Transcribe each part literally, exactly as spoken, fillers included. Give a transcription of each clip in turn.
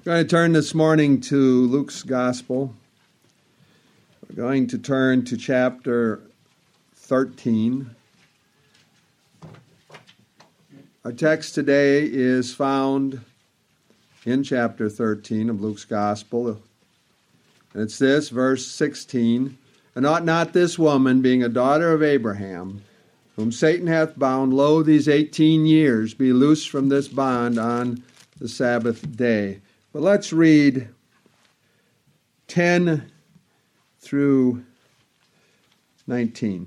We're going to turn this morning to Luke's Gospel. We're going to turn to chapter thirteen. Our text today is found in chapter thirteen of Luke's Gospel. And it's this, verse sixteen. And ought not this woman, being a daughter of Abraham, whom Satan hath bound, lo, these eighteen years, be loosed from this bond on the Sabbath day? But let's read ten through nineteen.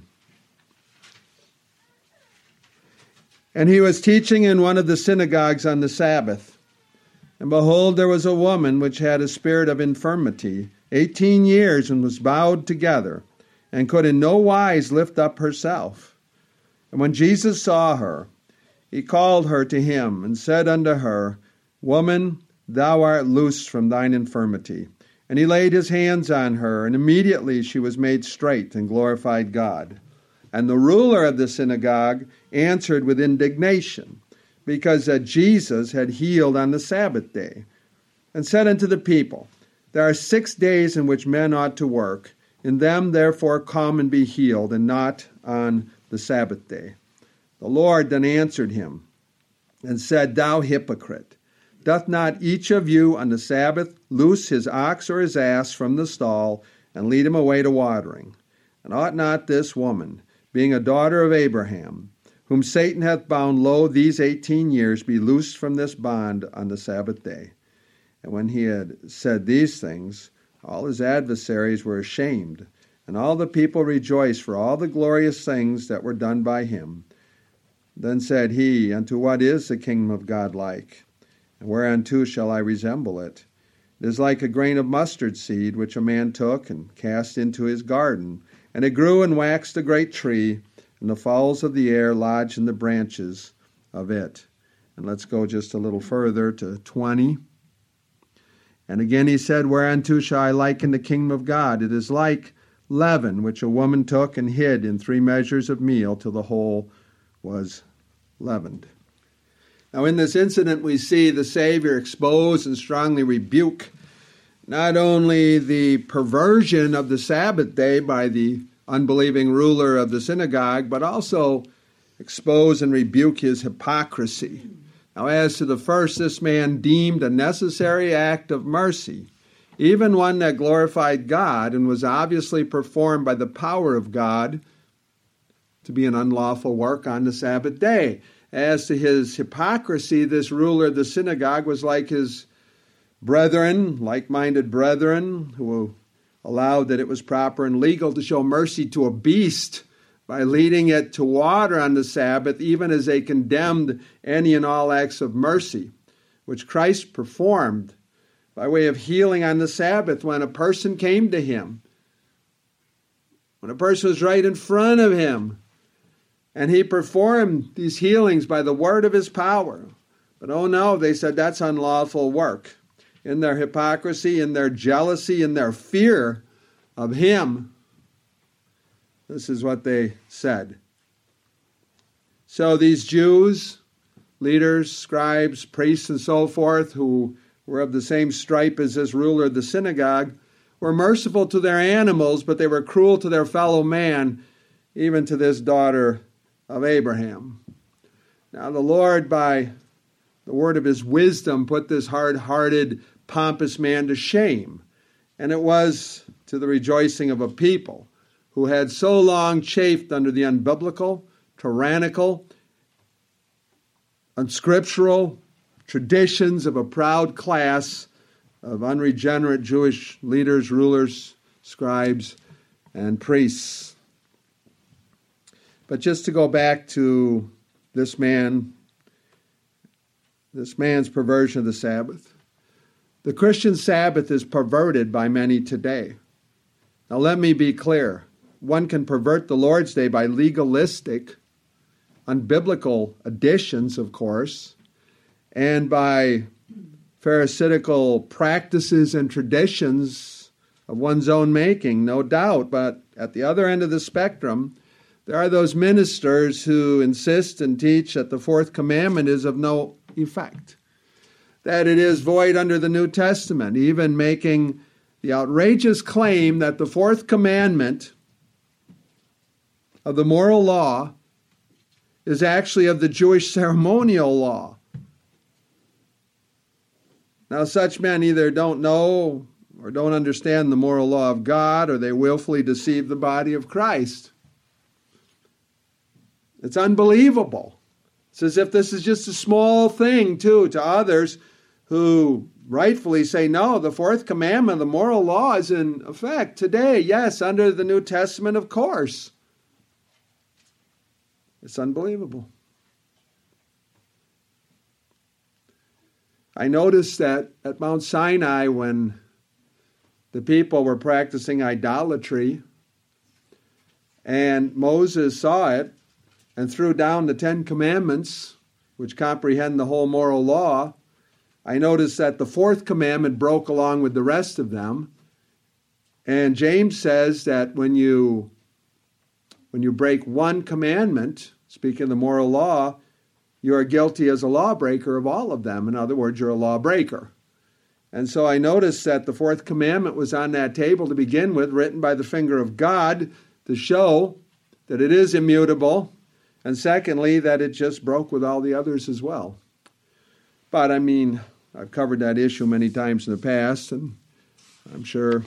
And he was teaching in one of the synagogues on the Sabbath. And behold, there was a woman which had a spirit of infirmity, eighteen years, and was bowed together, and could in no wise lift up herself. And when Jesus saw her, he called her to him, and said unto her, Woman, thou art loosed from thine infirmity. And he laid his hands on her, and immediately she was made straight, and glorified God. And the ruler of the synagogue answered with indignation, because that Jesus had healed on the Sabbath day, and said unto the people, There are six days in which men ought to work. In them therefore come and be healed, and not on the Sabbath day. The Lord then answered him, and said, Thou hypocrite, doth not each of you on the Sabbath loose his ox or his ass from the stall, and lead him away to watering? And ought not this woman, being a daughter of Abraham, whom Satan hath bound, lo, these eighteen years, be loosed from this bond on the Sabbath day? And when he had said these things, all his adversaries were ashamed, and all the people rejoiced for all the glorious things that were done by him. Then said he, Unto what is the kingdom of God like? And whereunto shall I resemble it? It is like a grain of mustard seed, which a man took and cast into his garden. And it grew and waxed a great tree, and the fowls of the air lodged in the branches of it. And let's go just a little further to twenty. And again he said, Whereunto shall I liken the kingdom of God? It is like leaven, which a woman took and hid in three measures of meal till the whole was leavened. Now in this incident we see the Savior expose and strongly rebuke not only the perversion of the Sabbath day by the unbelieving ruler of the synagogue, but also expose and rebuke his hypocrisy. Now as to the first, this man deemed a necessary act of mercy, even one that glorified God and was obviously performed by the power of God, to be an unlawful work on the Sabbath day. As to his hypocrisy, this ruler of the synagogue was like his brethren, like-minded brethren, who allowed that it was proper and legal to show mercy to a beast by leading it to water on the Sabbath, even as they condemned any and all acts of mercy, which Christ performed by way of healing on the Sabbath when a person came to him, when a person was right in front of him, and he performed these healings by the word of his power. But oh no, they said that's unlawful work. In their hypocrisy, in their jealousy, in their fear of him, this is what they said. So these Jews, leaders, scribes, priests, and so forth, who were of the same stripe as this ruler of the synagogue, were merciful to their animals, but they were cruel to their fellow man, even to this daughter of Abraham. Now the Lord, by the word of his wisdom, put this hard-hearted, pompous man to shame. And it was to the rejoicing of a people who had so long chafed under the unbiblical, tyrannical, unscriptural traditions of a proud class of unregenerate Jewish leaders, rulers, scribes, and priests. But just to go back to this man, this man's perversion of the Sabbath. The Christian Sabbath is perverted by many today. Now let me be clear. One can pervert the Lord's Day by legalistic, unbiblical additions, of course, and by pharisaical practices and traditions of one's own making, no doubt. But at the other end of the spectrum, there are those ministers who insist and teach that the fourth commandment is of no effect. that it is void under the New Testament, even making the outrageous claim that the fourth commandment of the moral law is actually of the Jewish ceremonial law. Now, such men either don't know or don't understand the moral law of God, or they willfully deceive the body of Christ. It's unbelievable. It's as if this is just a small thing, too, to others who rightfully say, no, the fourth commandment, the moral law, is in effect today. Yes, under the New Testament, of course. It's unbelievable. I noticed that at Mount Sinai, when the people were practicing idolatry, and Moses saw it and threw down the Ten Commandments, which comprehend the whole moral law, I noticed that the fourth commandment broke along with the rest of them. And James says that when you, when you break one commandment, speaking of the moral law, you are guilty as a lawbreaker of all of them. In other words, you're a lawbreaker. And so I noticed that the fourth commandment was on that table to begin with, written by the finger of God to show that it is immutable, and secondly, that it just broke with all the others as well. But I mean, I've covered that issue many times in the past, and I'm sure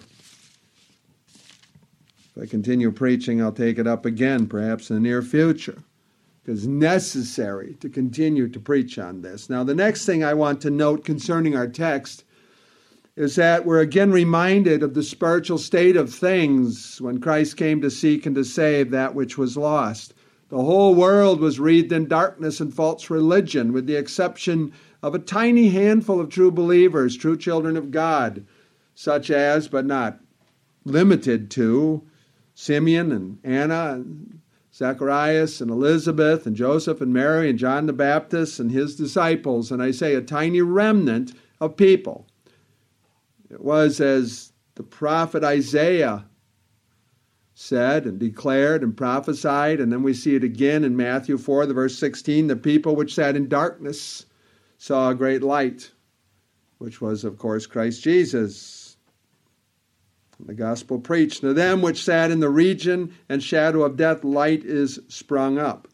if I continue preaching, I'll take it up again, perhaps in the near future. It's necessary to continue to preach on this. Now, the next thing I want to note concerning our text is that we're again reminded of the spiritual state of things when Christ came to seek and to save that which was lost. The whole world was wreathed in darkness and false religion, with the exception of a tiny handful of true believers, true children of God, such as, but not limited to, Simeon and Anna and Zacharias and Elizabeth and Joseph and Mary and John the Baptist and his disciples, and I say a tiny remnant of people. It was as the prophet Isaiah said and declared and prophesied, and then we see it again in Matthew four, the verse sixteen, the people which sat in darkness saw a great light, which was, of course, Christ Jesus. The gospel preached, to them which sat in the region and shadow of death, light is sprung up.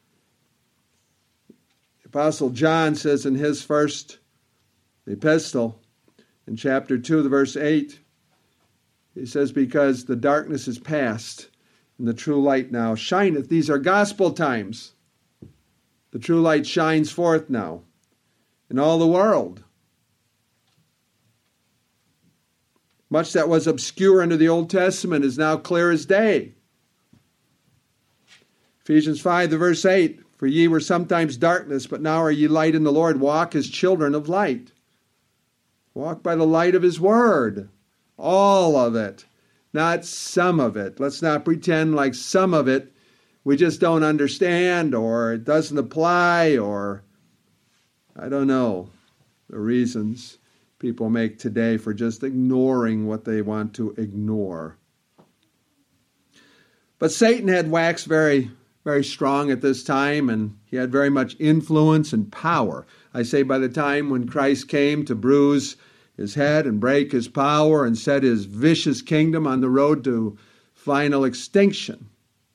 The Apostle John says in his first epistle, in chapter two, the verse eight, he says, because the darkness is past, and the true light now shineth. These are gospel times. The true light shines forth now in all the world. Much that was obscure under the Old Testament is now clear as day. Ephesians five, the verse eight, for ye were sometimes darkness, but now are ye light in the Lord. Walk as children of light. Walk by the light of his word. All of it, not some of it. Let's not pretend like some of it we just don't understand, or it doesn't apply, or I don't know the reasons people make today for just ignoring what they want to ignore. But Satan had waxed very, very strong at this time, and he had very much influence and power. I say by the time when Christ came to bruise his head and break his power and set his vicious kingdom on the road to final extinction.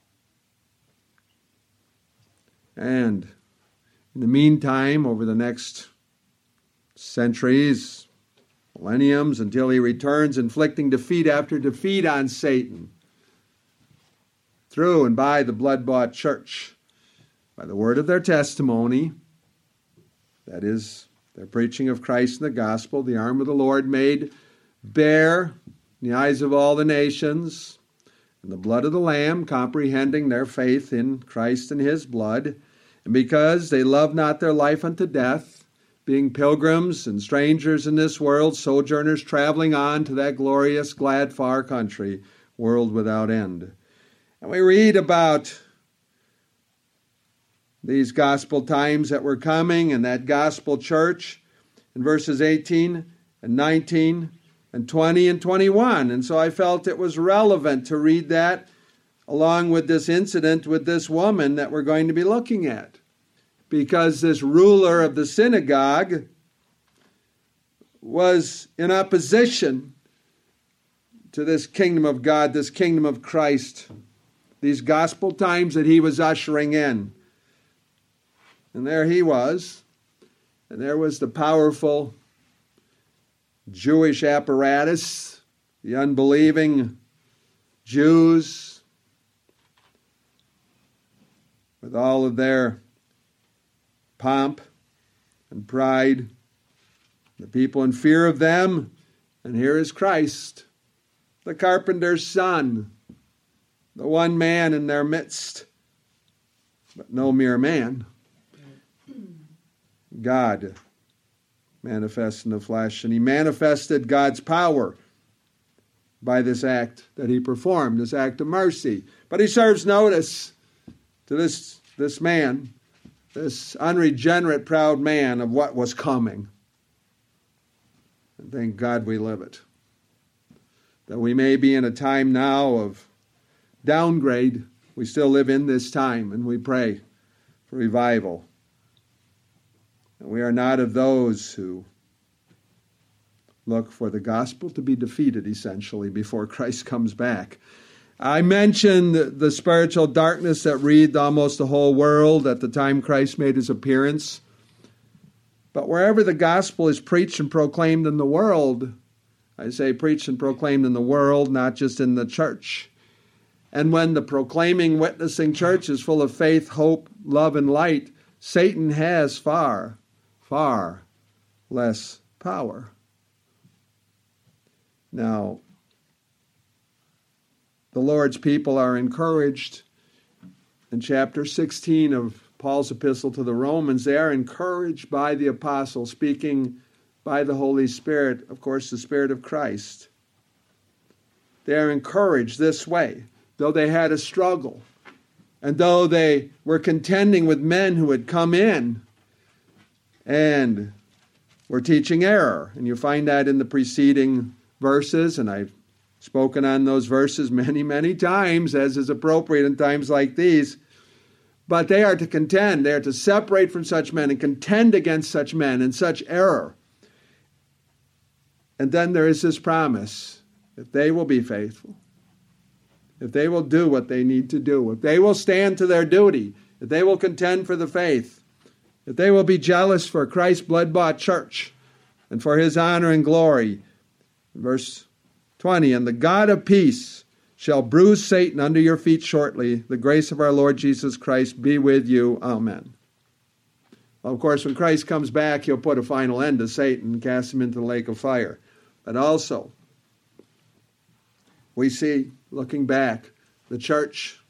And in the meantime, over the next centuries, millenniums, until he returns, inflicting defeat after defeat on Satan through and by the blood-bought church, by the word of their testimony, that is, their preaching of Christ and the gospel, the arm of the Lord made bare in the eyes of all the nations, and the blood of the Lamb, comprehending their faith in Christ and his blood, and because they love not their life unto death, being pilgrims and strangers in this world, sojourners traveling on to that glorious, glad, far country, world without end. And we read about these gospel times that were coming and that gospel church in verses eighteen and nineteen and twenty and twenty-one. And so I felt it was relevant to read that along with this incident with this woman that we're going to be looking at. Because this ruler of the synagogue was in opposition to this kingdom of God, this kingdom of Christ, these gospel times that he was ushering in. And there he was, and there was the powerful Jewish apparatus, the unbelieving Jews, with all of their pomp and pride, the people in fear of them. And here is Christ, the carpenter's son, the one man in their midst, but no mere man. God manifest in the flesh, and he manifested God's power by this act that he performed, this act of mercy. But he serves notice to this, this man, this unregenerate, proud man, of what was coming. And thank God we live it. That we may be in a time now of downgrade, we still live in this time, and we pray for revival. And we are not of those who look for the gospel to be defeated, essentially, before Christ comes back. I mentioned the spiritual darkness that wreathed almost the whole world at the time Christ made his appearance. But wherever the gospel is preached and proclaimed in the world, I say preached and proclaimed in the world, not just in the church. And when the proclaiming, witnessing church is full of faith, hope, love, and light, Satan has far, far less power. Now, the Lord's people are encouraged in chapter sixteen of Paul's epistle to the Romans. They are encouraged by the apostle, speaking by the Holy Spirit, of course, the Spirit of Christ. They are encouraged this way, though they had a struggle, and though they were contending with men who had come in and were teaching error. And you find that in the preceding verses, and I've spoken on those verses many, many times, as is appropriate in times like these. But they are to contend, they are to separate from such men and contend against such men and such error. And then there is this promise, if they will be faithful, if they will do what they need to do, if they will stand to their duty, if they will contend for the faith, if they will be jealous for Christ's blood-bought church and for his honor and glory. Verse twenty, and the God of peace shall bruise Satan under your feet shortly. The grace of our Lord Jesus Christ be with you. Amen. Well, of course, when Christ comes back, he'll put a final end to Satan and cast him into the lake of fire. But also, we see, looking back, the church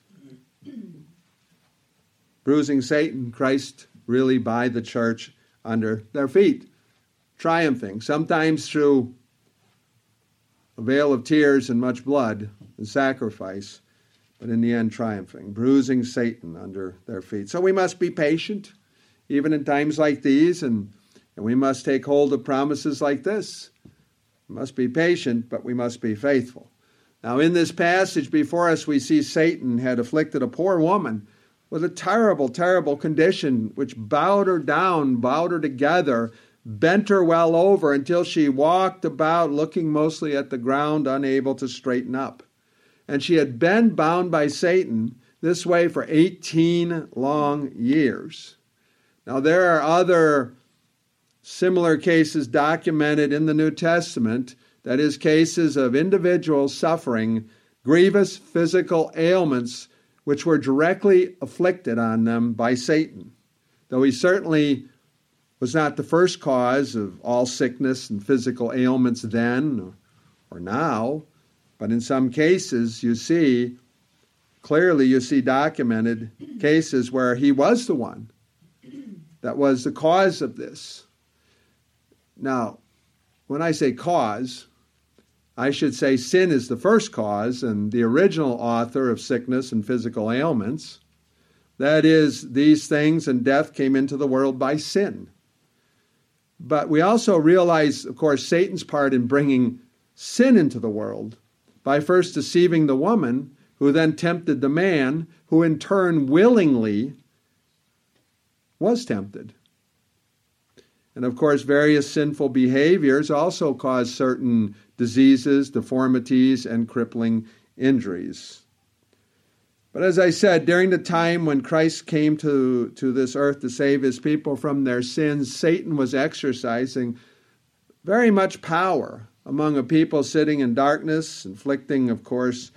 bruising Satan, Christ really by the church under their feet, triumphing, sometimes through a veil of tears and much blood and sacrifice, but in the end triumphing, bruising Satan under their feet. So we must be patient, even in times like these, and, and we must take hold of promises like this. We must be patient, but we must be faithful. Now, in this passage before us, we see Satan had afflicted a poor woman with a terrible, terrible condition, which bowed her down, bowed her together, bent her well over until she walked about looking mostly at the ground, unable to straighten up. And she had been bound by Satan this way for eighteen long years. Now, there are other similar cases documented in the New Testament, that is, cases of individuals suffering grievous physical ailments which were directly afflicted on them by Satan. Though he certainly was not the first cause of all sickness and physical ailments then or now, but in some cases you see, clearly you see documented cases where he was the one that was the cause of this. Now, when I say cause, I should say sin is the first cause and the original author of sickness and physical ailments. That is, these things and death came into the world by sin. But we also realize, of course, Satan's part in bringing sin into the world by first deceiving the woman, who then tempted the man, who in turn willingly was tempted. And of course, various sinful behaviors also cause certain diseases, deformities, and crippling injuries. But as I said, during the time when Christ came to, to this earth to save his people from their sins, Satan was exercising very much power among a people sitting in darkness, inflicting, of course,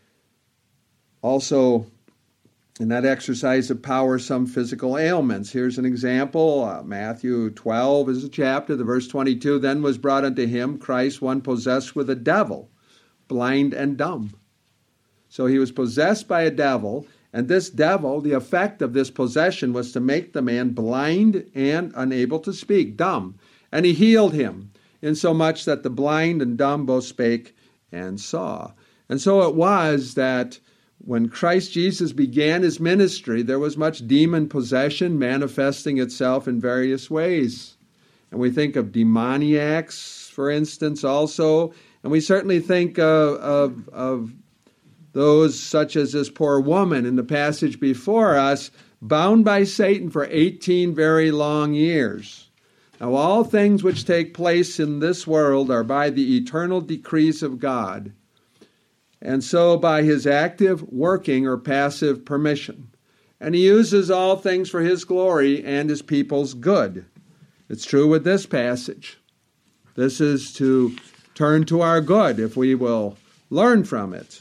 also in that exercise of power, some physical ailments. Here's an example. Uh, Matthew twelve is a chapter, the verse twenty-two. Then was brought unto him, Christ, one possessed with a devil, blind and dumb. So he was possessed by a devil, and this devil, the effect of this possession was to make the man blind and unable to speak, dumb. And he healed him, insomuch that the blind and dumb both spake and saw. And so it was that when Christ Jesus began his ministry, there was much demon possession manifesting itself in various ways. And we think of demoniacs, for instance, also. And we certainly think of, of, of those such as this poor woman in the passage before us, bound by Satan for eighteen very long years. Now, all things which take place in this world are by the eternal decrees of God, and so by his active working or passive permission. And he uses all things for his glory and his people's good. It's true with this passage. This is to turn to our good if we will learn from it.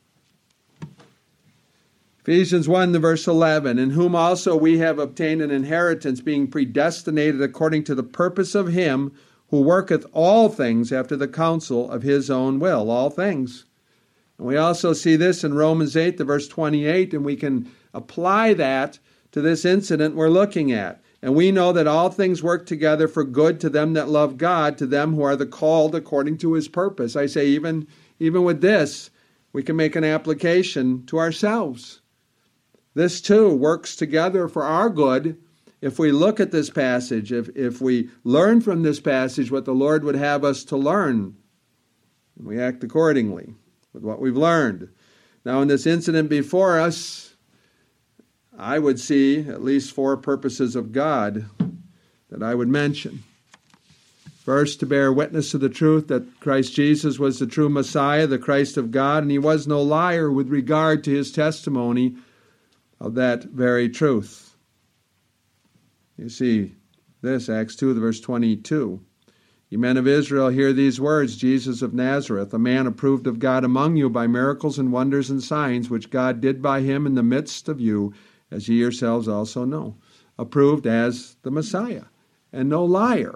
Ephesians one, the verse eleven, in whom also we have obtained an inheritance, being predestinated according to the purpose of him who worketh all things after the counsel of his own will. All things. And we also see this in Romans eight, the verse twenty-eight, and we can apply that to this incident we're looking at. And we know that all things work together for good to them that love God, to them who are the called according to his purpose. I say even, even with this, we can make an application to ourselves. This too works together for our good if we look at this passage, if, if we learn from this passage what the Lord would have us to learn, and we act accordingly with what we've learned. Now, in this incident before us, I would see at least four purposes of God that I would mention. First, to bear witness to the truth that Christ Jesus was the true Messiah, the Christ of God, and he was no liar with regard to his testimony of that very truth. You see this, Acts two, the verse twenty-two. Ye men of Israel, hear these words, Jesus of Nazareth, a man approved of God among you by miracles and wonders and signs, which God did by him in the midst of you, as ye yourselves also know. Approved as the Messiah, and no liar.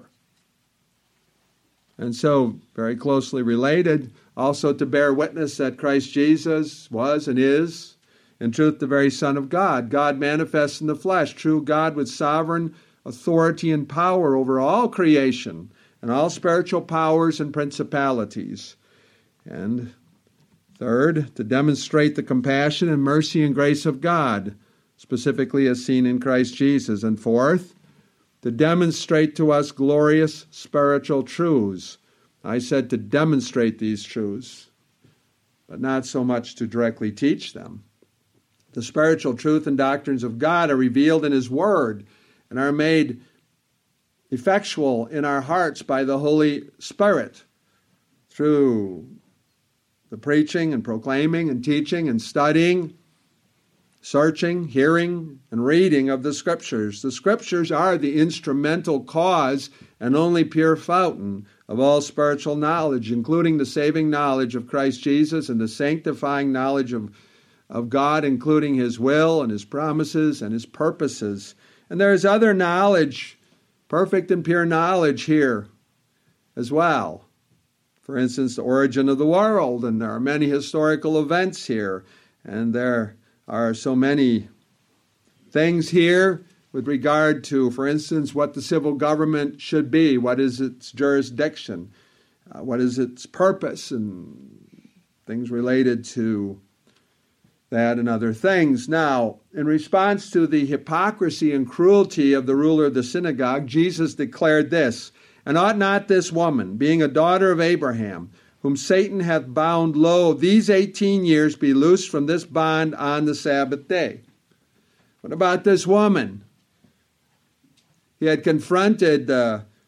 And so, very closely related, also to bear witness that Christ Jesus was and is, in truth, the very Son of God, God manifest in the flesh, true God with sovereign authority and power over all creation and all spiritual powers and principalities. And third, to demonstrate the compassion and mercy and grace of God, specifically as seen in Christ Jesus. And fourth, to demonstrate to us glorious spiritual truths. I said to demonstrate these truths, but not so much to directly teach them. The spiritual truth and doctrines of God are revealed in his word and are made effectual in our hearts by the Holy Spirit through the preaching and proclaiming and teaching and studying, searching, hearing, and reading of the Scriptures. The Scriptures are the instrumental cause and only pure fountain of all spiritual knowledge, including the saving knowledge of Christ Jesus and the sanctifying knowledge of of God, including his will and his promises and his purposes. And there is other knowledge, perfect and pure knowledge here as well. For instance, the origin of the world, and there are many historical events here, and there are so many things here with regard to, for instance, what the civil government should be, what is its jurisdiction, uh, what is its purpose, and things related to that and other things. Now, in response to the hypocrisy and cruelty of the ruler of the synagogue, Jesus declared this, and ought not this woman, being a daughter of Abraham, whom Satan hath bound, lo, these eighteen years, be loosed from this bond on the Sabbath day? What about this woman? He had confronted the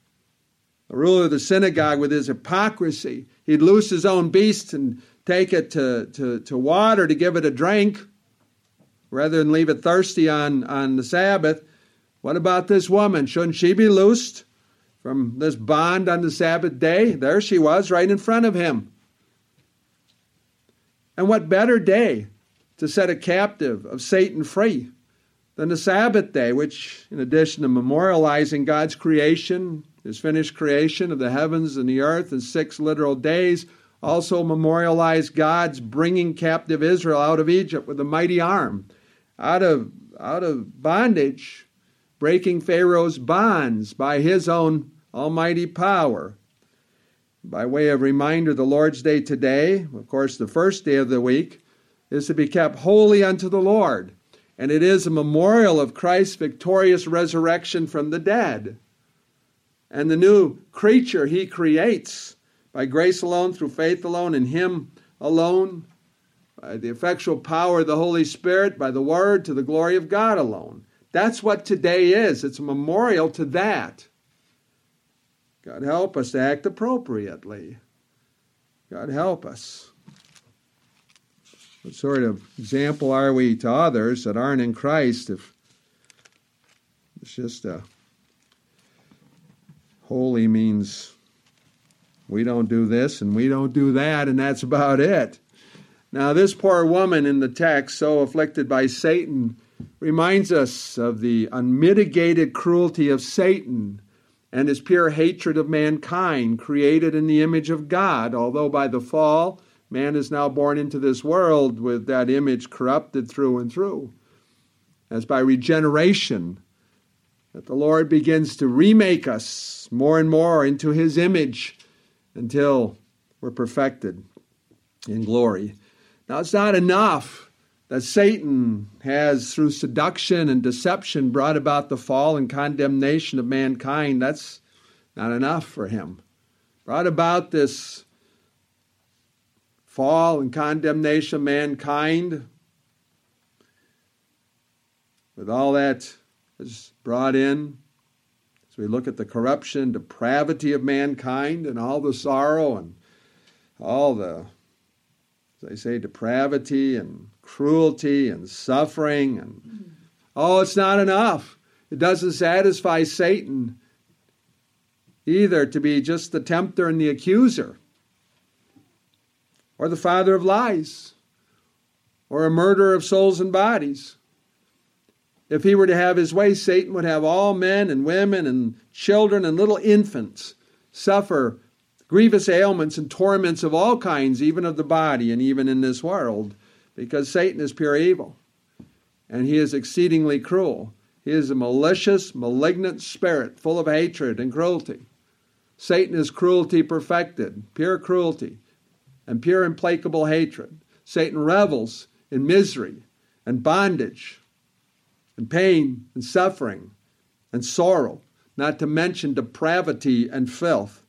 The ruler of the synagogue, with his hypocrisy, he'd loose his own beast and take it to, to, to water to give it a drink rather than leave it thirsty on, on the Sabbath. What about this woman? Shouldn't she be loosed from this bond on the Sabbath day? There she was, right in front of him. And what better day to set a captive of Satan free than the Sabbath day, which, in addition to memorializing God's creation, his finished creation of the heavens and the earth in six literal days, also memorialized God's bringing captive Israel out of Egypt with a mighty arm, out of, out of bondage, breaking Pharaoh's bonds by his own almighty power. By way of reminder, the Lord's Day today, of course the first day of the week, is to be kept holy unto the Lord. And it is a memorial of Christ's victorious resurrection from the dead. And the new creature he creates by grace alone, through faith alone, in him alone, by the effectual power of the Holy Spirit, by the Word, to the glory of God alone. That's what today is. It's a memorial to that. God help us to act appropriately. God help us. What sort of example are we to others that aren't in Christ if it's just a holy means we don't do this and we don't do that and that's about it. Now this poor woman in the text, so afflicted by Satan, reminds us of the unmitigated cruelty of Satan and his pure hatred of mankind, created in the image of God, although by the fall, man is now born into this world with that image corrupted through and through. As by regeneration, that the Lord begins to remake us more and more into his image until we're perfected in glory. Now, it's not enough that Satan has, through seduction and deception, brought about the fall and condemnation of mankind. That's not enough for him. Brought about this fall and condemnation of mankind with all that is brought in. As we look at the corruption, depravity of mankind and all the sorrow and all the, as I say, depravity and cruelty and suffering. And oh, it's not enough. It doesn't satisfy Satan either to be just the tempter and the accuser, or the father of lies, or a murderer of souls and bodies. If he were to have his way, Satan would have all men and women and children and little infants suffer grievous ailments and torments of all kinds, even of the body and even in this world, because Satan is pure evil, and he is exceedingly cruel. He is a malicious, malignant spirit, full of hatred and cruelty. Satan is cruelty perfected, pure cruelty, and pure implacable hatred. Satan revels in misery and bondage and pain and suffering and sorrow, not to mention depravity and filth.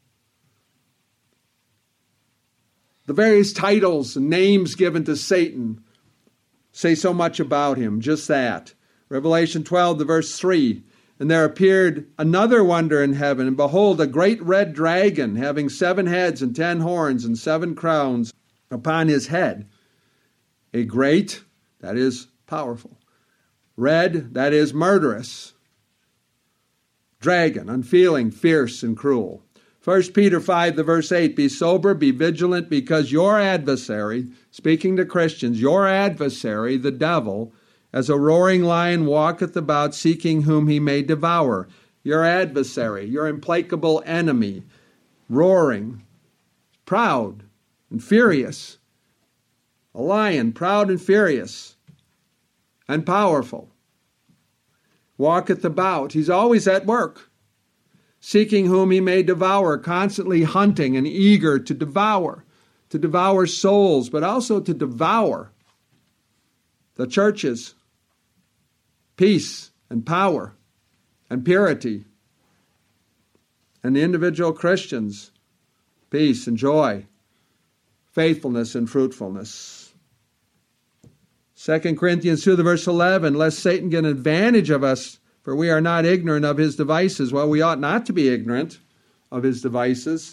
The various titles and names given to Satan say so much about him, just that. Revelation twelve, the verse three, and there appeared another wonder in heaven, and behold, a great red dragon, having seven heads and ten horns and seven crowns upon his head. A great, that is powerful. Red, that is murderous. Dragon, unfeeling, fierce, and cruel. First Peter five, the verse eight, be sober, be vigilant, because your adversary, speaking to Christians, your adversary, the devil, as a roaring lion walketh about, seeking whom he may devour. Your adversary, your implacable enemy, roaring, proud and furious. A lion, proud and furious and powerful. Walketh about. He's always at work, seeking whom he may devour, constantly hunting and eager to devour, to devour souls, but also to devour the churches, peace and power and purity, and the individual Christians, peace and joy, faithfulness and fruitfulness. Second Corinthians two, the verse eleven, lest Satan get an advantage of us, for we are not ignorant of his devices. Well, we ought not to be ignorant of his devices.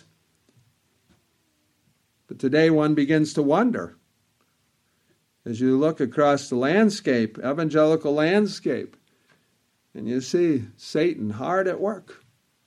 But today one begins to wonder, as you look across the landscape, evangelical landscape, and you see Satan hard at work.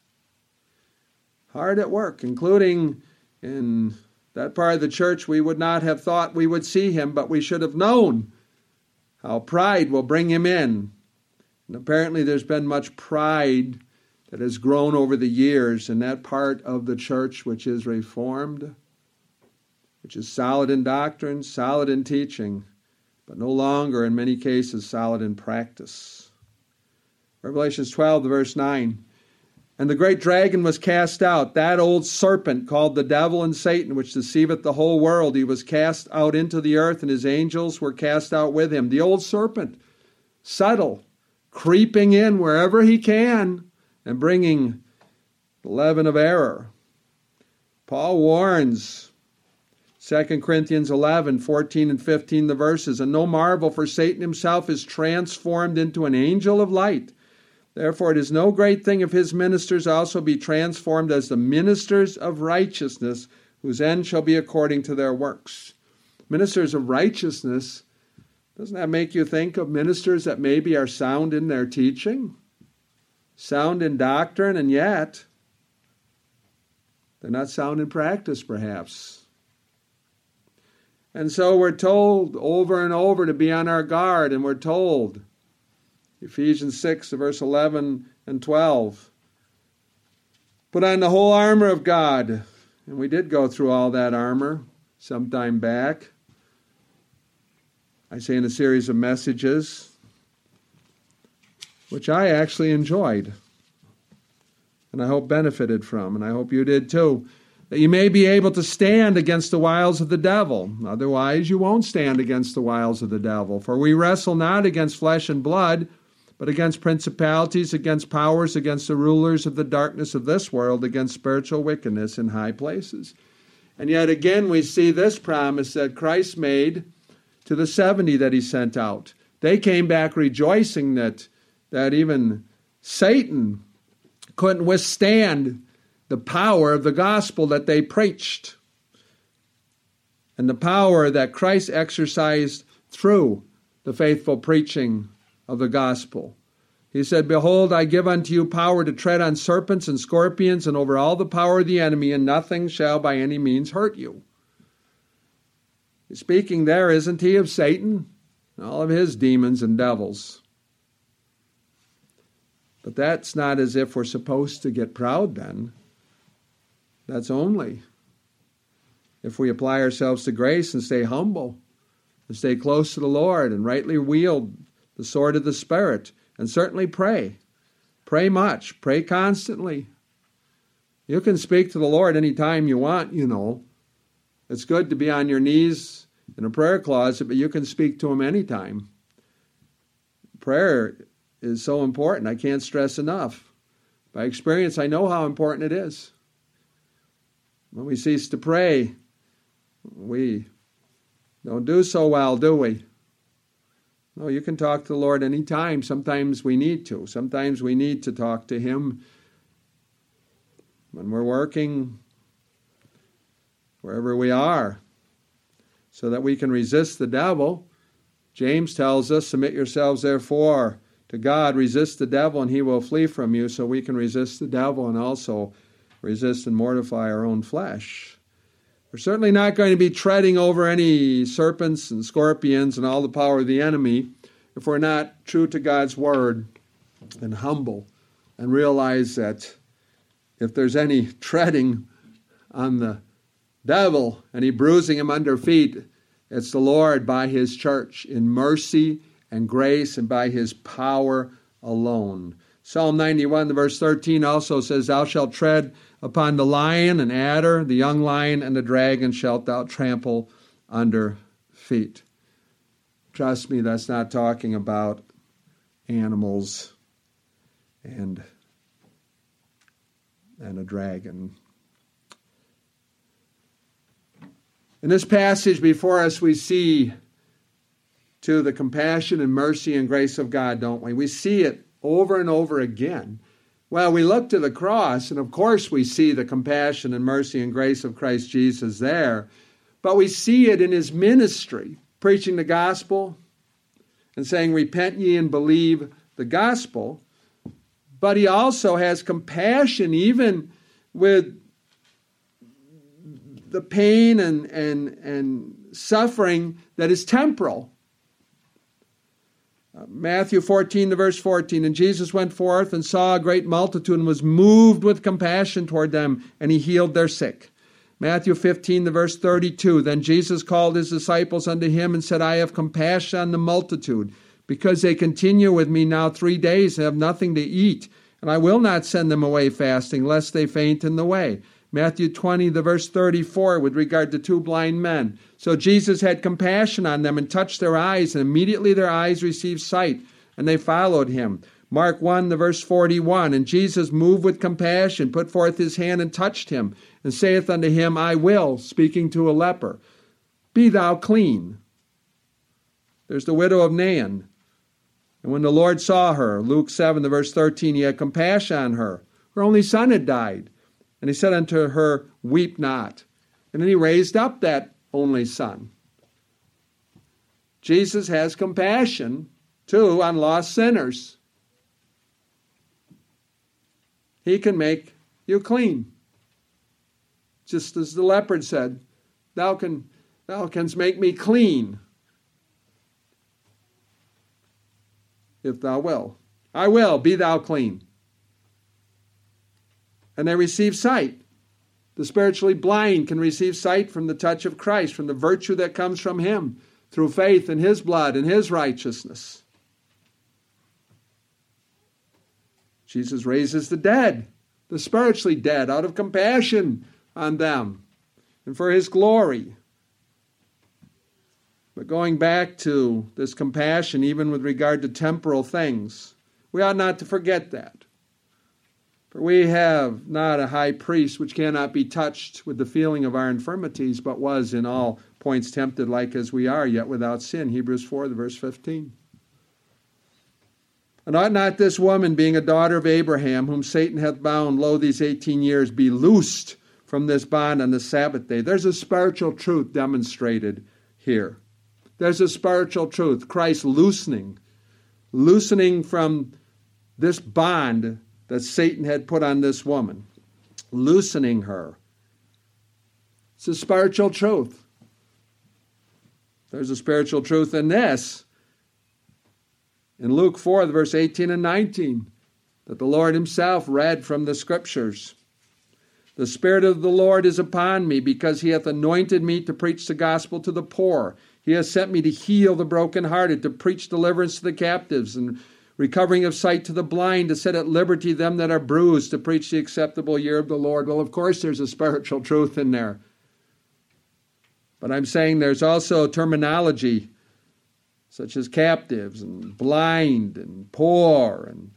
Hard at work, including in that part of the church we would not have thought we would see him, but we should have known how pride will bring him in. And apparently there's been much pride that has grown over the years in that part of the church which is reformed, which is solid in doctrine, solid in teaching, but no longer in many cases solid in practice. Revelation twelve, verse nine. And the great dragon was cast out, that old serpent called the devil and Satan, which deceiveth the whole world. He was cast out into the earth, and his angels were cast out with him. The old serpent, subtle, creeping in wherever he can, and bringing the leaven of error. Paul warns, Second Corinthians eleven, fourteen and fifteen, the verses, and no marvel, for Satan himself is transformed into an angel of light. Therefore it is no great thing if his ministers also be transformed as the ministers of righteousness, whose end shall be according to their works. Ministers of righteousness, doesn't that make you think of ministers that maybe are sound in their teaching, sound in doctrine, and yet they're not sound in practice, perhaps? And so we're told over and over to be on our guard, and we're told, Ephesians six, verse eleven and twelve, put on the whole armor of God. And we did go through all that armor some time back. I say in a series of messages, which I actually enjoyed, and I hope benefited from, and I hope you did too, that you may be able to stand against the wiles of the devil. Otherwise, you won't stand against the wiles of the devil. For we wrestle not against flesh and blood, but against principalities, against powers, against the rulers of the darkness of this world, against spiritual wickedness in high places. And yet again we see this promise that Christ made to the seventy that he sent out. They came back rejoicing that, that even Satan couldn't withstand the power of the gospel that they preached, and the power that Christ exercised through the faithful preaching of the gospel. He said, behold, I give unto you power to tread on serpents and scorpions and over all the power of the enemy, and nothing shall by any means hurt you. He's speaking there, isn't he, of Satan and all of his demons and devils. But that's not as if we're supposed to get proud then. That's only if we apply ourselves to grace and stay humble and stay close to the Lord and rightly wield the sword of the Spirit, and certainly pray. Pray much. Pray constantly. You can speak to the Lord any time you want, you know. It's good to be on your knees in a prayer closet, but you can speak to him anytime. Prayer is so important. I can't stress enough. By experience, I know how important it is. When we cease to pray, we don't do so well, do we? No, you can talk to the Lord anytime. Sometimes we need to. Sometimes we need to talk to him when we're working, wherever we are, so that we can resist the devil. James tells us, submit yourselves therefore to God, resist the devil, and he will flee from you. So we can resist the devil and also resist and mortify our own flesh. We're certainly not going to be treading over any serpents and scorpions and all the power of the enemy if we're not true to God's word and humble and realize that if there's any treading on the devil, any bruising him under feet, it's the Lord by his church in mercy and grace and by his power alone. Psalm ninety-one, verse thirteen also says, thou shalt tread upon the lion and adder, the young lion and the dragon shalt thou trample under feet. Trust me, that's not talking about animals and, and a dragon. In this passage before us, we see to the compassion and mercy and grace of God, don't we? We see it over and over again. Well, we look to the cross, and of course we see the compassion and mercy and grace of Christ Jesus there, but we see it in his ministry, preaching the gospel and saying, repent ye and believe the gospel. But he also has compassion even with the pain and, and, and suffering that is temporal. Uh, Matthew fourteen, the verse fourteen, and Jesus went forth and saw a great multitude and was moved with compassion toward them, and he healed their sick. Matthew fifteen, the verse thirty-two, then Jesus called his disciples unto him and said, I have compassion on the multitude, because they continue with me now three days and have nothing to eat, and I will not send them away fasting, lest they faint in the way. Matthew twenty, the verse thirty-four, with regard to two blind men. So Jesus had compassion on them and touched their eyes, and immediately their eyes received sight, and they followed him. Mark one, the verse forty-one, and Jesus, moved with compassion, put forth his hand and touched him, and saith unto him, I will, speaking to a leper, be thou clean. There's the widow of Nain. And when the Lord saw her, Luke seven, the verse thirteen, he had compassion on her. Her only son had died. And he said unto her, weep not. And then he raised up that only son. Jesus has compassion, too, on lost sinners. He can make you clean. Just as the leopard said, thou, can, thou canst make me clean, if thou will. I will, be thou clean. And they receive sight. The spiritually blind can receive sight from the touch of Christ, from the virtue that comes from him, through faith in his blood and his righteousness. Jesus raises the dead, the spiritually dead, out of compassion on them and for his glory. But going back to this compassion, even with regard to temporal things, we ought not to forget that. For we have not a high priest which cannot be touched with the feeling of our infirmities, but was in all points tempted like as we are, yet without sin. Hebrews four, the verse fifteen. And ought not this woman, being a daughter of Abraham, whom Satan hath bound, lo, these eighteen years, be loosed from this bond on the Sabbath day? There's a spiritual truth demonstrated here. There's a spiritual truth. Christ loosening, loosening from this bond that Satan had put on this woman, loosening her. It's a spiritual truth. There's a spiritual truth in this. In Luke four, the verse eighteen and nineteen, that the Lord himself read from the Scriptures. The Spirit of the Lord is upon me, because he hath anointed me to preach the gospel to the poor. He has sent me to heal the brokenhearted, to preach deliverance to the captives, and recovering of sight to the blind, to set at liberty them that are bruised, to preach the acceptable year of the Lord. Well, of course, there's a spiritual truth in there. But I'm saying there's also terminology such as captives and blind and poor and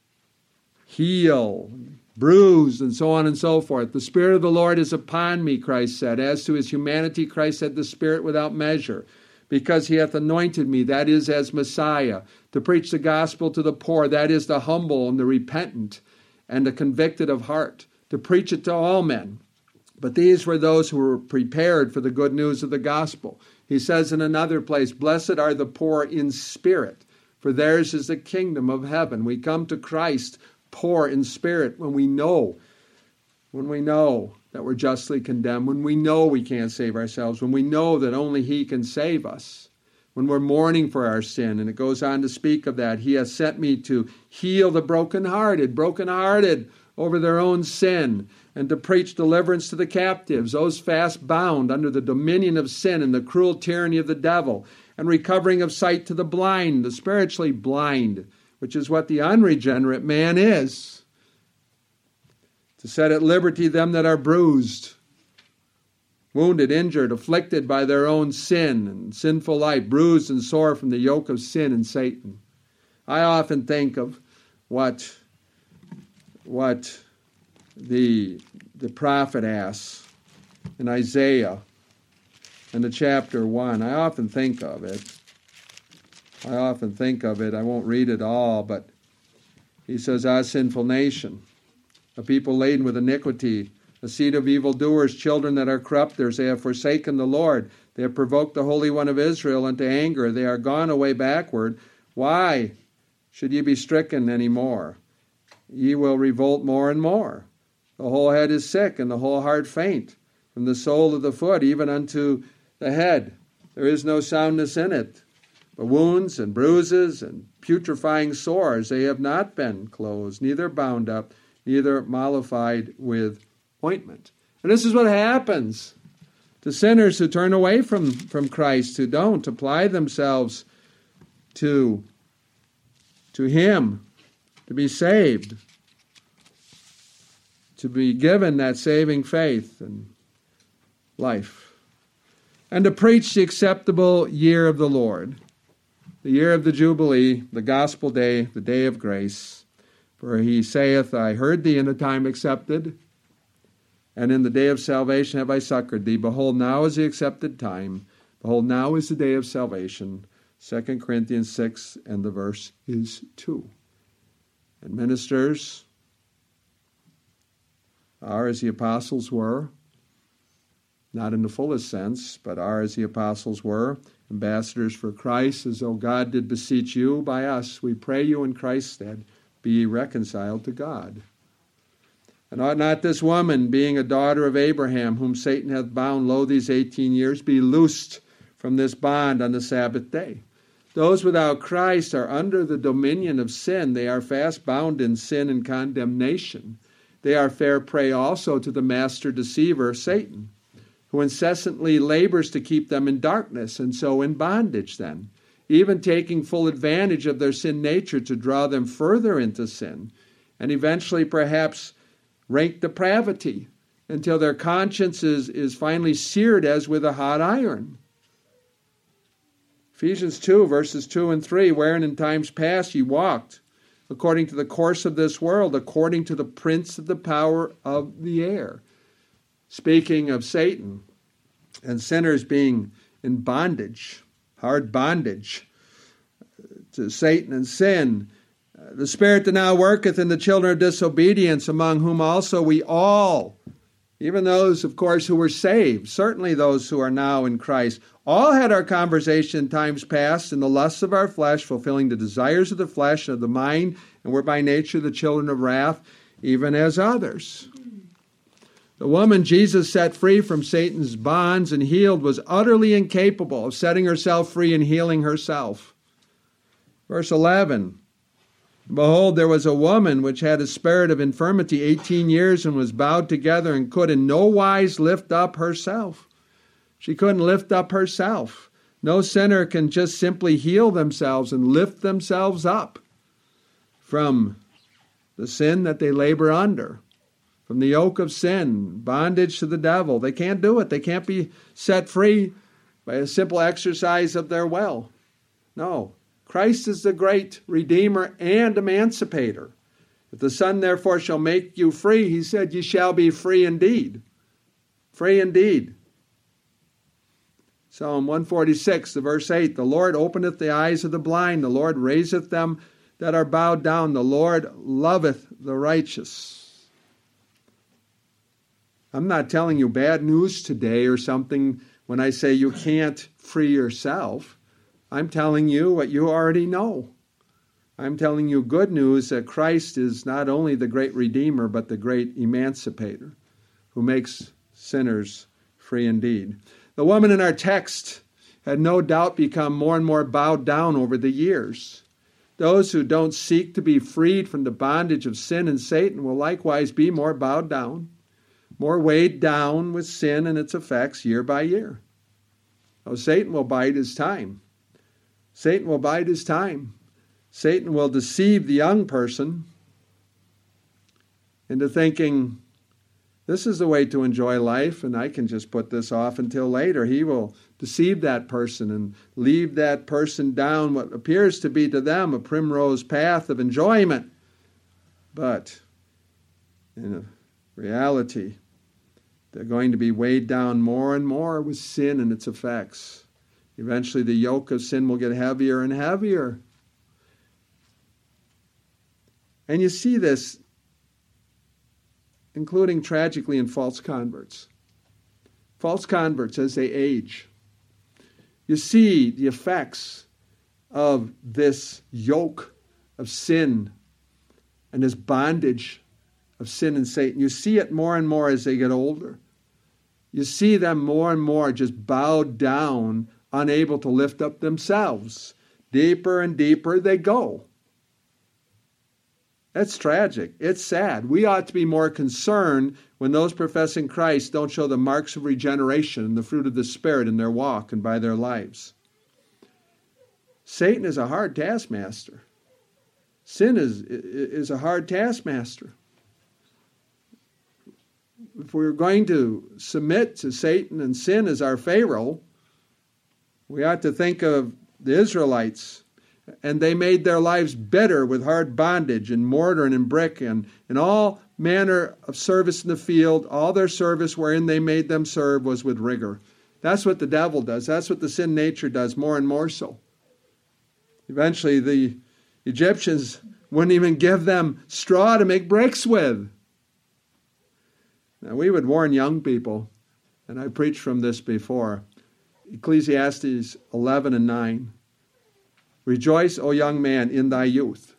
heal, and bruised, and so on and so forth. The Spirit of the Lord is upon me, Christ said. As to his humanity, Christ said, the Spirit without measure, because he hath anointed me, that is, as Messiah, to preach the gospel to the poor, that is, the humble and the repentant and the convicted of heart, to preach it to all men. But these were those who were prepared for the good news of the gospel. He says in another place, blessed are the poor in spirit, for theirs is the kingdom of heaven. We come to Christ poor in spirit when we know, when we know that we're justly condemned, when we know we can't save ourselves, when we know that only he can save us, when we're mourning for our sin. And it goes on to speak of that. He has sent me to heal the brokenhearted, brokenhearted over their own sin, and to preach deliverance to the captives, those fast bound under the dominion of sin and the cruel tyranny of the devil, and recovering of sight to the blind, the spiritually blind, which is what the unregenerate man is. To set at liberty them that are bruised, wounded, injured, afflicted by their own sin and sinful life, bruised and sore from the yoke of sin and Satan. I often think of what, what the, the prophet asks in Isaiah in the chapter one. I often think of it. I often think of it. I won't read it all, but He says, "Ah, sinful nation, a people laden with iniquity, a seed of evildoers, children that are corrupters. They have forsaken the Lord. They have provoked the Holy One of Israel unto anger. They are gone away backward. Why should ye be stricken any more? Ye will revolt more and more. The whole head is sick, and the whole heart faint, from the sole of the foot even unto the head. There is no soundness in it. But wounds and bruises and putrefying sores, they have not been closed, neither bound up, neither mollified with ointment." And this is what happens to sinners who turn away from, from Christ, who don't apply themselves to, to Him, to be saved, to be given that saving faith and life, and to preach the acceptable year of the Lord, the year of the Jubilee, the gospel day, the day of grace. For He saith, "I heard thee in the time accepted, and in the day of salvation have I succored thee. Behold, now is the accepted time. Behold, now is the day of salvation." Second Corinthians six, and the verse is two. And ministers are as the apostles were, not in the fullest sense, but are as the apostles were, ambassadors for Christ, as though God did beseech you by us. We pray you in Christ's stead, be ye reconciled to God. And ought not this woman, being a daughter of Abraham, whom Satan hath bound lo these eighteen years, be loosed from this bond on the Sabbath day? Those without Christ are under the dominion of sin. They are fast bound in sin and condemnation. They are fair prey also to the master deceiver, Satan, who incessantly labors to keep them in darkness, and so in bondage then, even taking full advantage of their sin nature to draw them further into sin, and eventually perhaps rank depravity until their conscience is, is finally seared as with a hot iron. Ephesians two, verses two and three, "Wherein in times past ye walked, according to the course of this world, according to the prince of the power of the air." Speaking of Satan and sinners being in bondage, hard bondage to Satan and sin, "The Spirit that now worketh in the children of disobedience, among whom also we all," even those, of course, who were saved, certainly those who are now in Christ, "all had our conversation in times past in the lusts of our flesh, fulfilling the desires of the flesh and of the mind, and were by nature the children of wrath, even as others." The woman Jesus set free from Satan's bonds and healed was utterly incapable of setting herself free and healing herself. Verse eleven, "Behold, there was a woman which had a spirit of infirmity eighteen years, and was bowed together, and could in no wise lift up herself." She couldn't lift up herself. No sinner can just simply heal themselves and lift themselves up from the sin that they labor under, from the yoke of sin, bondage to the devil. They can't do it. They can't be set free by a simple exercise of their will. No. Christ is the great Redeemer and Emancipator. "If the Son therefore shall make you free," He said, "ye shall be free indeed." Free indeed. Psalm one forty-six, the verse eight, "The Lord openeth the eyes of the blind. The Lord raiseth them that are bowed down. The Lord loveth the righteous." I'm not telling you bad news today or something when I say you can't free yourself. I'm telling you what you already know. I'm telling you good news that Christ is not only the great Redeemer, but the great Emancipator, who makes sinners free indeed. The woman in our text had no doubt become more and more bowed down over the years. Those who don't seek to be freed from the bondage of sin and Satan will likewise be more bowed down, more weighed down with sin and its effects year by year. Oh, Satan will bide his time. Satan will bide his time. Satan will deceive the young person into thinking, this is the way to enjoy life, and I can just put this off until later. He will deceive that person and leave that person down what appears to be to them a primrose path of enjoyment. But in reality, they're going to be weighed down more and more with sin and its effects. Eventually, the yoke of sin will get heavier and heavier. And you see this, including tragically in false converts. False converts as they age. You see the effects of this yoke of sin and this bondage of sin and Satan. You see it more and more as they get older. You see them more and more just bowed down, unable to lift up themselves. Deeper and deeper they go. That's tragic. It's sad. We ought to be more concerned when those professing Christ don't show the marks of regeneration and the fruit of the Spirit in their walk and by their lives. Satan is a hard taskmaster. Sin is, is a hard taskmaster. If we're going to submit to Satan and sin as our Pharaoh, we ought to think of the Israelites. And they made their lives bitter with hard bondage and mortar and in brick and, and all manner of service in the field. All their service wherein they made them serve was with rigor. That's what the devil does. That's what the sin nature does, more and more so. Eventually the Egyptians wouldn't even give them straw to make bricks with. Now we would warn young people, and I preached from this before, Ecclesiastes eleven and nine. Rejoice, O young man, in thy youth.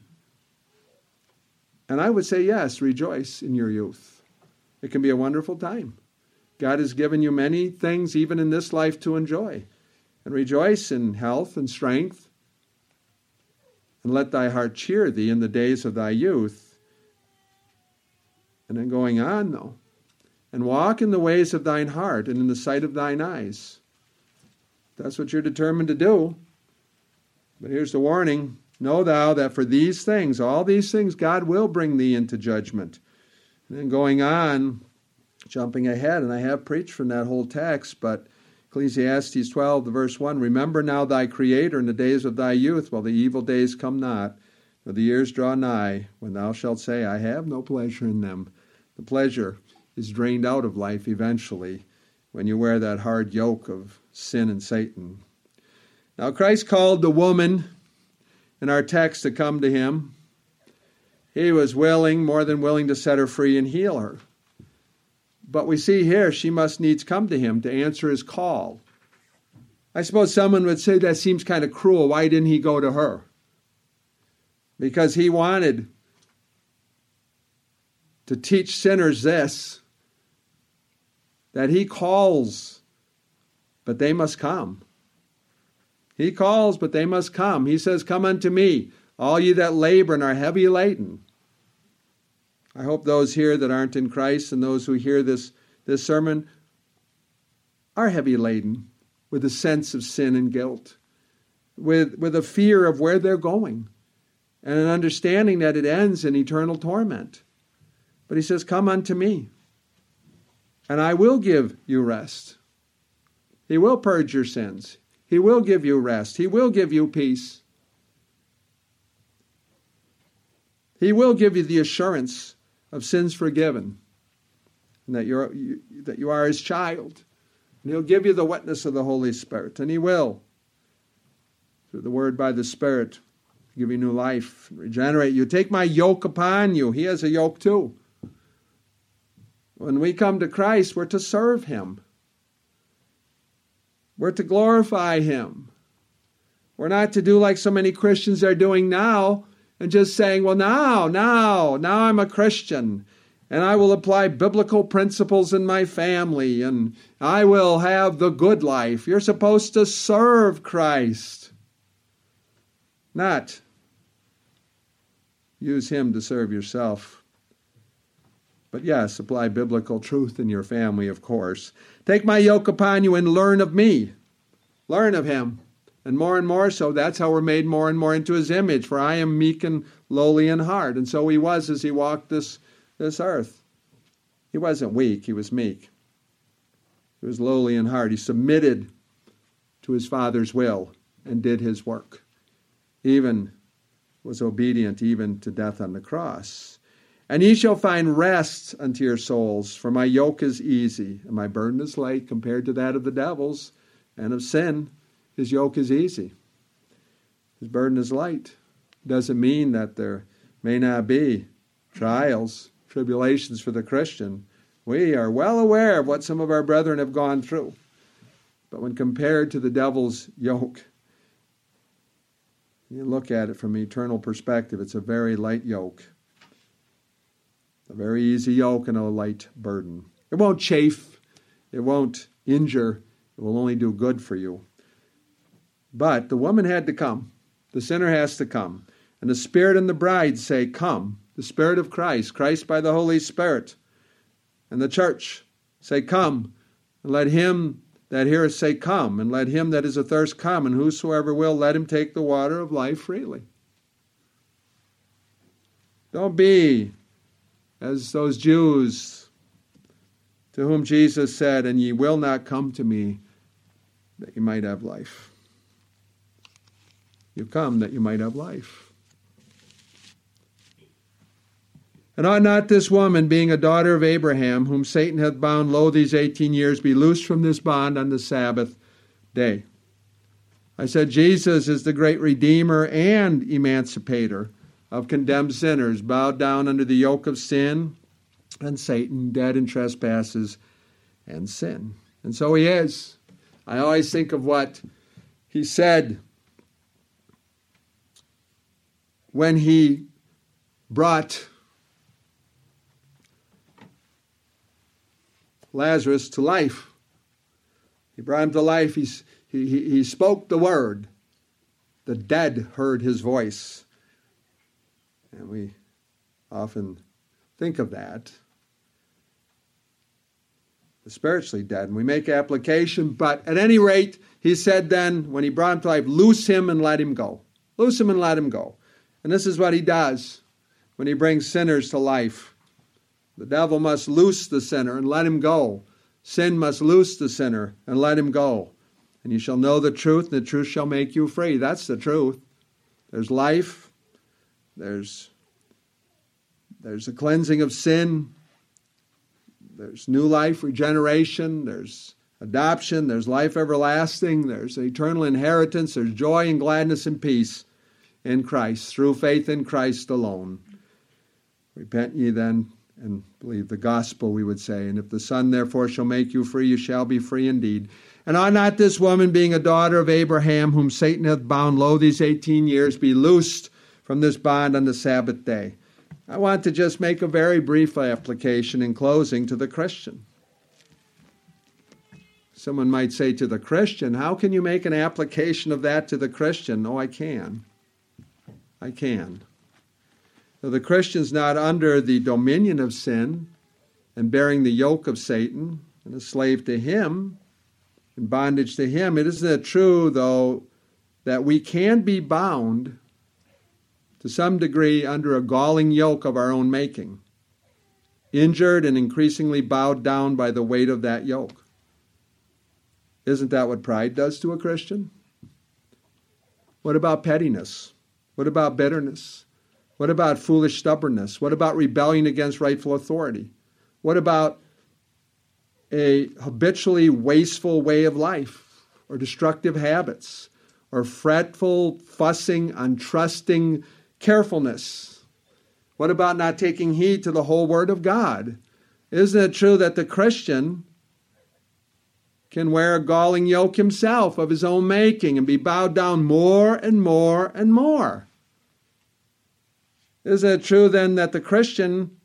And I would say, yes, rejoice in your youth. It can be a wonderful time. God has given you many things, even in this life, to enjoy. And rejoice in health and strength. And let thy heart cheer thee in the days of thy youth. And then going on, though. And walk in the ways of thine heart and in the sight of thine eyes. That's what you're determined to do. But here's the warning. Know thou that for these things, all these things, God will bring thee into judgment. And then going on, jumping ahead, and I have preached from that whole text, but Ecclesiastes twelve, verse one, remember now thy Creator in the days of thy youth, while the evil days come not, for the years draw nigh, when thou shalt say, I have no pleasure in them. The pleasure is drained out of life eventually when you wear that hard yoke of sin and Satan. Now, Christ called the woman in our text to come to him. He was willing, more than willing, to set her free and heal her. But we see here she must needs come to him to answer his call. I suppose someone would say that seems kind of cruel. Why didn't he go to her? Because he wanted to teach sinners this, that he calls, but they must come. He calls, but they must come. He says, come unto me, all ye that labor and are heavy laden. I hope those here that aren't in Christ and those who hear this, this sermon are heavy laden with a sense of sin and guilt, with, with a fear of where they're going, and an understanding that it ends in eternal torment. But he says, come unto me, and I will give you rest. He will purge your sins. He will give you rest. He will give you peace. He will give you the assurance of sins forgiven, and that you're you, that you are his child. And he'll give you the witness of the Holy Spirit, and he will, through the word by the Spirit, give you new life, regenerate you. Take my yoke upon you. He has a yoke too. When we come to Christ, we're to serve him. We're to glorify him. We're not to do like so many Christians are doing now and just saying, well, now, now, now I'm a Christian and I will apply biblical principles in my family and I will have the good life. You're supposed to serve Christ, not use him to serve yourself. But yes, apply biblical truth in your family, of course. Take my yoke upon you and learn of me. Learn of him. And more and more so, that's how we're made more and more into his image. For I am meek and lowly in heart. And so he was as he walked this, this earth. He wasn't weak, he was meek. He was lowly in heart. He submitted to his Father's will and did his work. Even was obedient even to death on the cross. And ye shall find rest unto your souls, for my yoke is easy, and my burden is light compared to that of the devils and of sin. His yoke is easy. His burden is light. Doesn't mean that there may not be trials, tribulations for the Christian. We are well aware of what some of our brethren have gone through. But when compared to the devil's yoke, you look at it from an eternal perspective, it's a very light yoke. A very easy yoke and a light burden. It won't chafe. It won't injure. It will only do good for you. But the woman had to come. The sinner has to come. And the Spirit and the bride say, come. The Spirit of Christ, Christ by the Holy Spirit. And the church say, come. And let him that heareth say, come. And let him that is athirst come. And whosoever will, let him take the water of life freely. Don't be as those Jews to whom Jesus said, and ye will not come to me that you might have life. You come that you might have life. And ought not this woman, being a daughter of Abraham, whom Satan hath bound lo these eighteen years, be loosed from this bond on the Sabbath day? I said Jesus is the great Redeemer and Emancipator of condemned sinners, bowed down under the yoke of sin and Satan, dead in trespasses and sin. And so he is. I always think of what he said when he brought Lazarus to life. He brought him to life. He's, he, he, he spoke the word. The dead heard his voice. And we often think of that. The spiritually dead. And we make application. But at any rate, he said then, when he brought him to life, loose him and let him go. Loose him and let him go. And this is what he does when he brings sinners to life. The devil must loose the sinner and let him go. Sin must loose the sinner and let him go. And you shall know the truth, and the truth shall make you free. That's the truth. There's life. There's, there's a cleansing of sin. There's new life, regeneration. There's adoption. There's life everlasting. There's eternal inheritance. There's joy and gladness and peace in Christ, through faith in Christ alone. Repent ye then and believe the gospel, we would say. And if the Son therefore shall make you free, you shall be free indeed. And ought not this woman, being a daughter of Abraham, whom Satan hath bound lo these eighteen years, be loosed from this bond on the Sabbath day? I want to just make a very brief application in closing to the Christian. Someone might say to the Christian, how can you make an application of that to the Christian? Oh, I can. I can. So the Christian's not under the dominion of sin and bearing the yoke of Satan and a slave to him, in bondage to him. It isn't true, though, that we can be bound to some degree under a galling yoke of our own making, injured and increasingly bowed down by the weight of that yoke. Isn't that what pride does to a Christian? What about pettiness? What about bitterness? What about foolish stubbornness? What about rebellion against rightful authority? What about a habitually wasteful way of life, or destructive habits, or fretful, fussing, untrusting carefulness? What about not taking heed to the whole Word of God? Isn't it true that the Christian can wear a galling yoke himself of his own making and be bowed down more and more and more? Isn't it true then that the Christian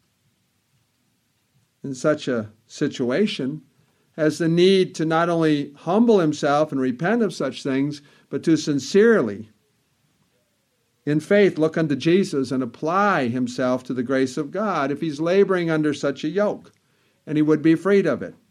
in such a situation has the need to not only humble himself and repent of such things, but to sincerely, in faith, look unto Jesus and apply himself to the grace of God if he's laboring under such a yoke, and he would be freed of it.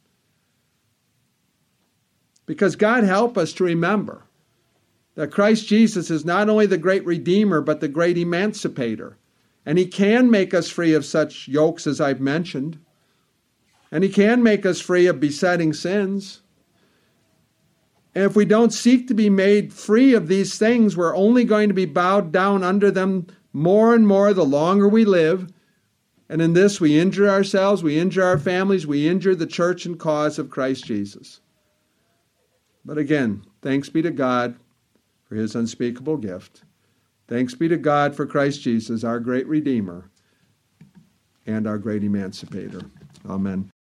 Because God help us to remember that Christ Jesus is not only the great Redeemer, but the great Emancipator. And he can make us free of such yokes as I've mentioned. And he can make us free of besetting sins. And if we don't seek to be made free of these things, we're only going to be bowed down under them more and more the longer we live. And in this, we injure ourselves, we injure our families, we injure the church and cause of Christ Jesus. But again, thanks be to God for his unspeakable gift, Thanks be to God for Christ Jesus, our great Redeemer and our great Emancipator. Amen.